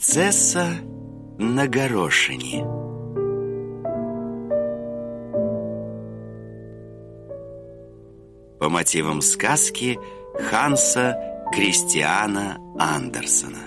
Принцесса на горошине. По мотивам сказки Ханса Кристиана Андерсена.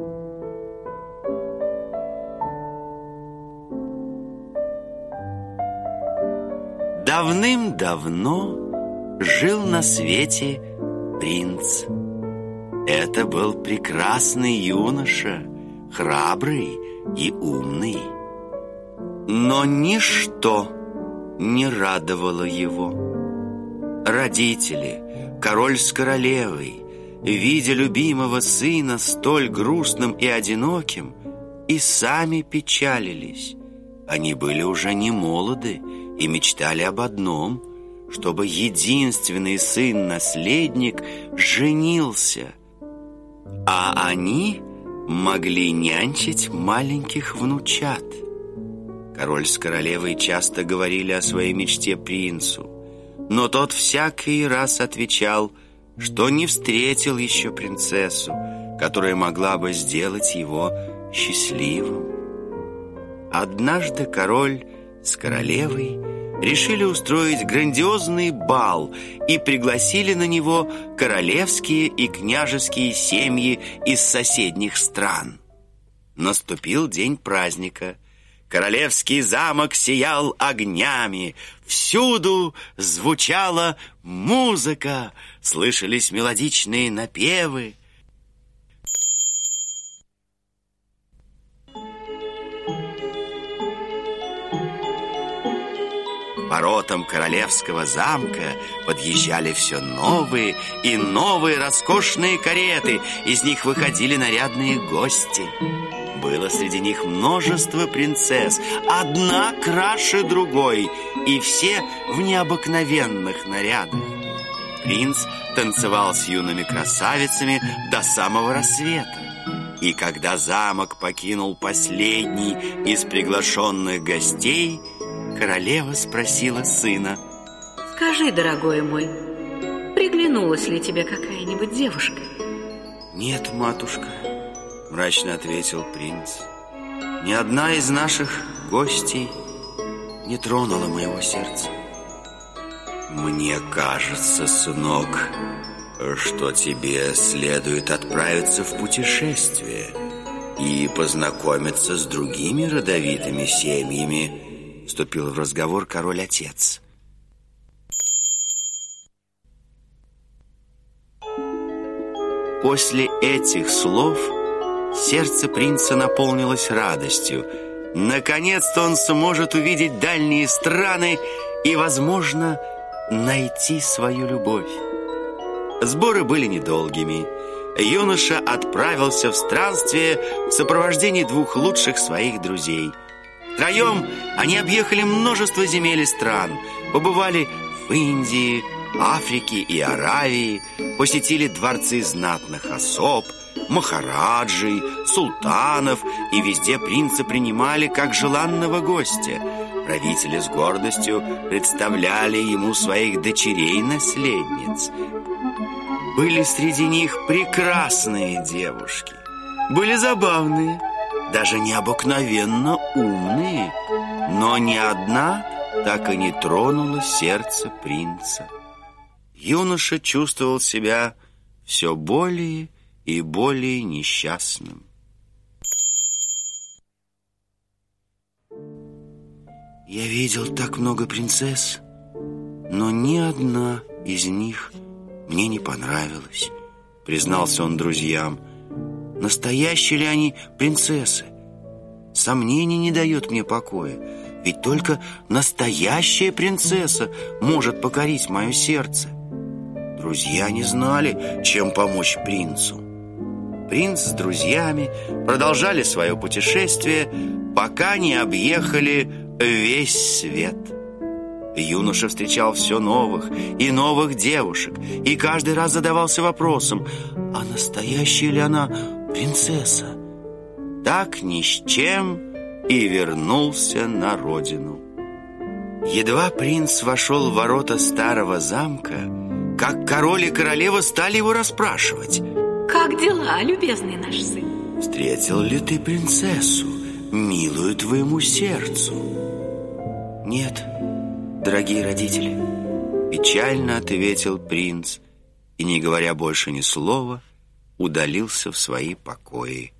Давным-давно жил на свете принц. Это был прекрасный юноша, храбрый и умный. Но ничто не радовало его. Родители, король с королевой, видя любимого сына столь грустным и одиноким, и сами печалились. Они были уже не молоды и мечтали об одном, чтобы единственный сын-наследник женился, а они могли нянчить маленьких внучат. Король с королевой часто говорили о своей мечте принцу, но тот всякий раз отвечал, что не встретил еще принцессу, которая могла бы сделать его счастливым. Однажды король с королевой решили устроить грандиозный бал и пригласили на него королевские и княжеские семьи из соседних стран. Наступил день праздника. Королевский замок сиял огнями, всюду звучала музыка, слышались мелодичные напевы. К воротам королевского замка подъезжали все новые и новые роскошные кареты, из них выходили нарядные гости. Было среди них множество принцесс, одна краше другой, и все в необыкновенных нарядах. Принц танцевал с юными красавицами до самого рассвета. И когда замок покинул последний из приглашенных гостей, королева спросила сына: «Скажи, дорогой мой, приглянулась ли тебе какая-нибудь девушка?» «Нет, матушка», — мрачно ответил принц. «Ни одна из наших гостей не тронула моего сердца». «Мне кажется, сынок, что тебе следует отправиться в путешествие и познакомиться с другими родовитыми семьями», — вступил в разговор король-отец. После этих слов сердце принца наполнилось радостью. Наконец-то он сможет увидеть дальние страны и, возможно, найти свою любовь. Сборы были недолгими. Юноша отправился в странствие в сопровождении двух лучших своих друзей. Втроем они объехали множество земель и стран, побывали в Индии, Африке и Аравии, посетили дворцы знатных особ, махараджей, султанов, и везде принца принимали как желанного гостя. Правители с гордостью представляли ему своих дочерей-наследниц. Были среди них прекрасные девушки, были забавные, даже необыкновенно умные, но ни одна так и не тронула сердце принца. Юноша чувствовал себя все более и более несчастным. «Я видел так много принцесс, но ни одна из них мне не понравилась», — признался он друзьям. «Настоящие ли они принцессы? Сомнение не дает мне покоя, ведь только настоящая принцесса может покорить мое сердце». Друзья не знали, чем помочь принцу. Принц с друзьями продолжали свое путешествие, пока не объехали весь свет. Юноша встречал все новых и новых девушек, и каждый раз задавался вопросом: а настоящая ли она принцесса? Так ни с чем и вернулся на родину. Едва принц вошел в ворота старого замка, как король и королева стали его расспрашивать: «Как дела, любезный наш сын?» встретил ли ты принцессу, милую твоему сердцу? Нет, дорогие родители, печально ответил принц и, не говоря больше ни слова, удалился в свои покои.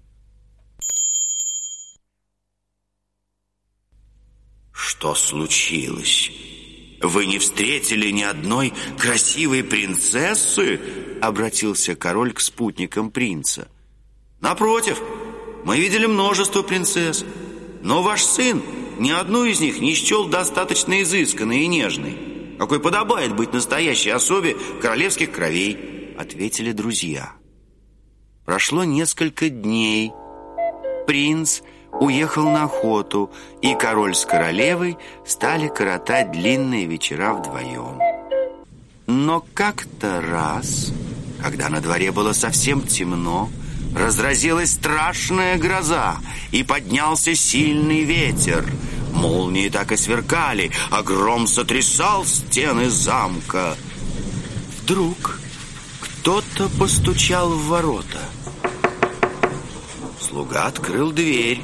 Что случилось? Вы не встретили ни одной красивой принцессы? Обратился король к спутникам принца. Напротив, мы видели множество принцесс, но ваш сын ни одну из них не счел достаточно изысканной и нежной, какой подобает быть настоящей особе королевских кровей, ответили друзья. Прошло несколько дней. Принц уехал на охоту, и король с королевой стали коротать длинные вечера вдвоем. Но как-то раз, когда на дворе было совсем темно, разразилась страшная гроза, и поднялся сильный ветер. Молнии так и сверкали, а гром сотрясал стены замка. Вдруг кто-то постучал в ворота. Слуга открыл дверь,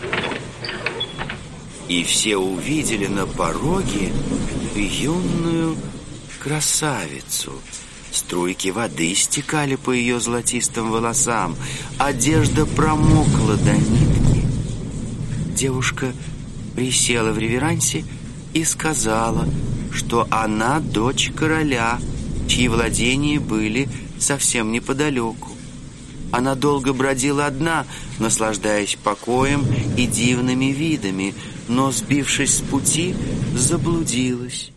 и все увидели на пороге юную красавицу. Струйки воды стекали по ее золотистым волосам, одежда промокла до нитки. Девушка присела в реверансе и сказала, что она дочь короля, чьи владения были совсем неподалеку. Она долго бродила одна, наслаждаясь покоем и дивными видами, но, сбившись с пути, заблудилась.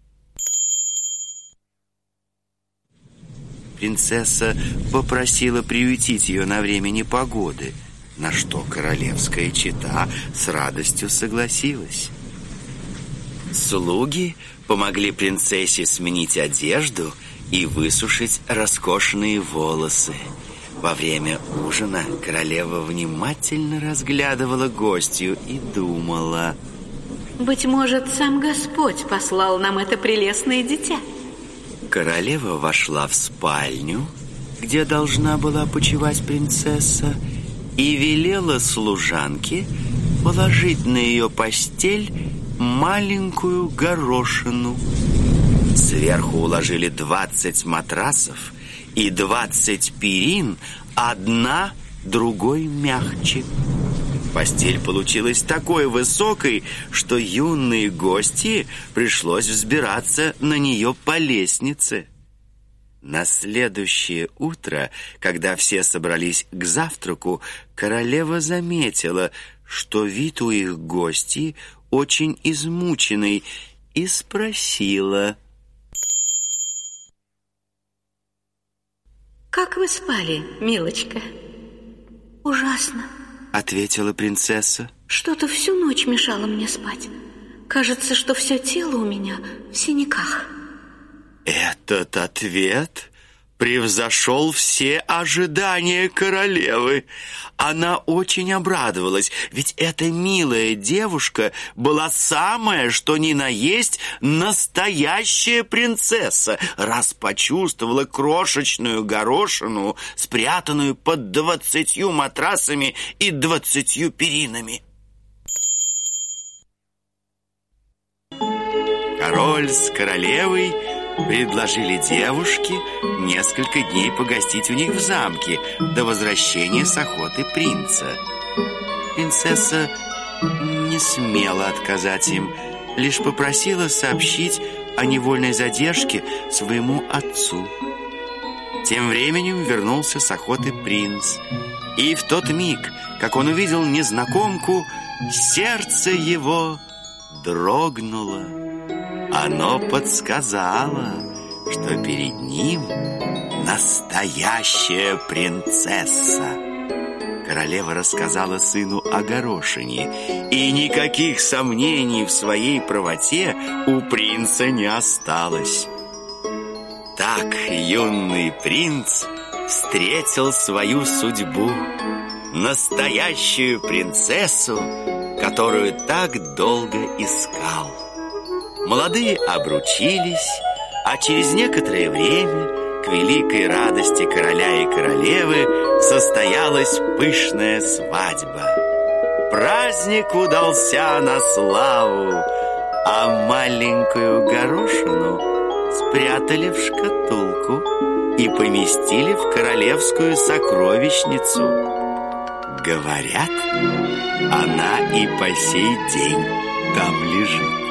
Принцесса попросила приютить ее на время непогоды, на что королевская чета с радостью согласилась. Слуги помогли принцессе сменить одежду и высушить роскошные волосы. Во время ужина королева внимательно разглядывала гостью и думала: быть может, сам Господь послал нам это прелестное дитя. Королева вошла в спальню, где должна была почивать принцесса, и велела служанке положить на ее постель маленькую горошину. Сверху уложили 20 матрасов и 20 перин, одна другой мягче. Постель получилась такой высокой, что юные гости пришлось взбираться на нее по лестнице. На следующее утро, когда все собрались к завтраку, королева заметила, что вид у их гостей очень измученный, и спросила: «Как вы спали, милочка?» «Ужасно», — ответила принцесса. «Что-то всю ночь мешало мне спать. Кажется, что все тело у меня в синяках». Этот ответ превзошел все ожидания королевы. Она очень обрадовалась, ведь эта милая девушка была самая, что ни на есть, настоящая принцесса, раз почувствовала крошечную горошину, спрятанную под 20 матрасами и 20 перинами. Король с королевой предложили девушке несколько дней погостить у них в замке до возвращения с охоты принца. Принцесса не смела отказать им, лишь попросила сообщить о невольной задержке своему отцу. Тем временем вернулся с охоты принц, и в тот миг, как он увидел незнакомку, сердце его дрогнуло. Оно подсказало, что перед ним настоящая принцесса. Королева рассказала сыну о горошине, и никаких сомнений в своей правоте у принца не осталось. Так юный принц встретил свою судьбу, настоящую принцессу, которую так долго искал. Молодые обручились, а через некоторое время к великой радости короля и королевы состоялась пышная свадьба. Праздник удался на славу, а маленькую горошину спрятали в шкатулку и поместили в королевскую сокровищницу. Говорят, она и по сей день там лежит.